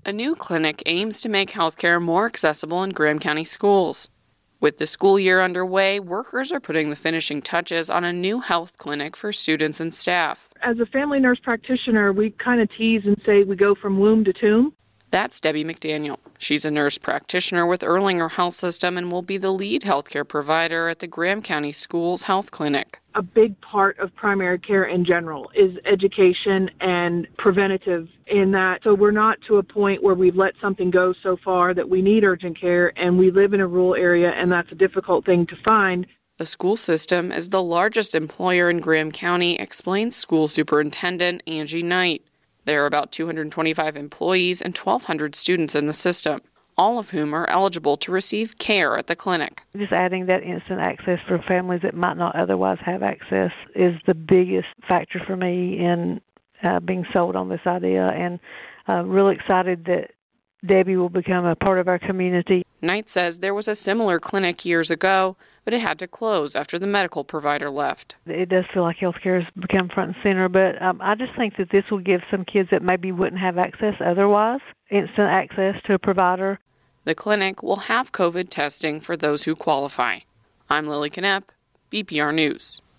A new clinic aims to make healthcare more accessible in Graham County schools. With the school year underway, workers are putting the finishing touches on a new health clinic for students and staff. As a family nurse practitioner, we kind of tease and say we go from womb to tomb. That's Debbie McDaniel. She's a nurse practitioner with Erlanger Health System and will be the lead healthcare provider at the Graham County Schools Health Clinic. A big part of primary care in general is education and preventative in that. So we're not to a point where we've let something go so far that we need urgent care, and we live in a rural area, and that's a difficult thing to find. The school system is the largest employer in Graham County, explains School Superintendent Angie Knight. There are about 225 employees and 1,200 students in the system, all of whom are eligible to receive care at the clinic. Just adding that instant access for families that might not otherwise have access is the biggest factor for me in being sold on this idea, and really excited that Debbie will become a part of our community. Knight says there was a similar clinic years ago, but it had to close after the medical provider left. It does feel like healthcare has become front and center, but I just think that this will give some kids that maybe wouldn't have access otherwise, instant access to a provider. The clinic will have COVID testing for those who qualify. I'm Lily Knepp, BPR News.